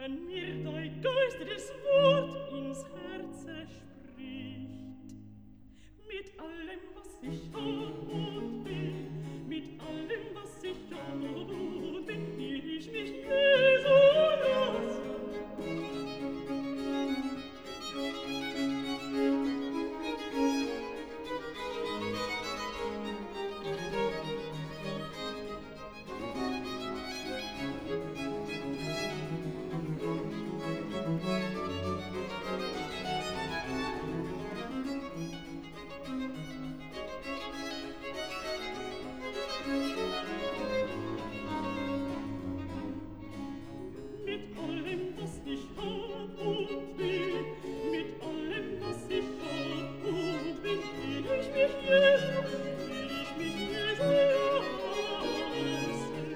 wenn mir dein Geist das Wort ins Herz spricht. Mit allem, was ich hab und bin, mit allem, was ich hab und bin, will ich mich Jesu los. Mit allem, was ich hab und will, mit allem, was ich hab und will, will ich mich Jesu lassen, will ich mich Jesu lassen.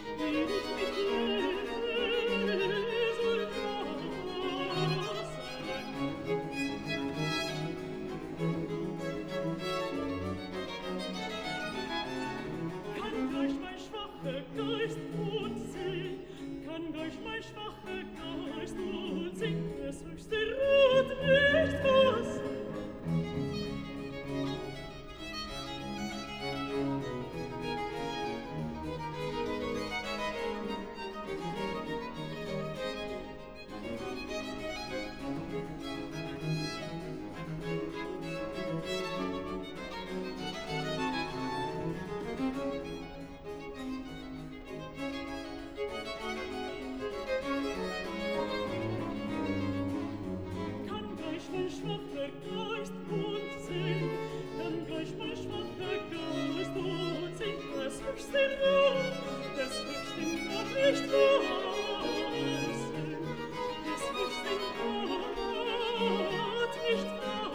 Kann gleich mein schwacher Geist und Sinn, kann gleich mein schwacher Geist und Sinn, das höchste Rot nicht fassen. Kann gleich mein schwacher Geist und Sinn, kann gleich mein schwacher Geist und Sinn, das höchste Rot, das höchste Rot nicht fassen, das höchste Rot nicht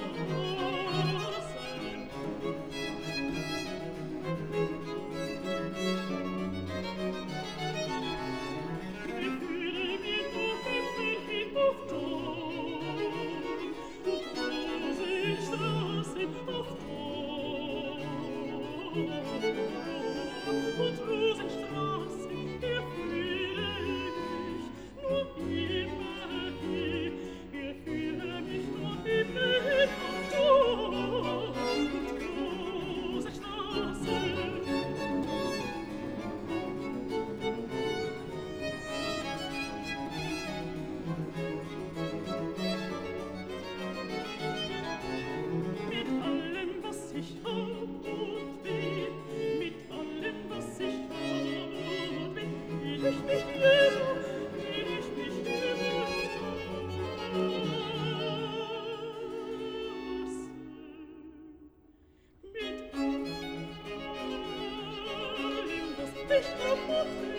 fassen. Gefühle mir doch im Welchen auf Ton, und Rosenstraßen auf Ton, und Rosenstraßen erfülle mich nur immerhin, erfülle mich nur immerhin auf Ton, und Rosenstraßen. Mit allem, was ich hab und bin, mit allem, was ich hab und bin, will ich mich Jesu lassen. Mit allem, was ich hab und bin,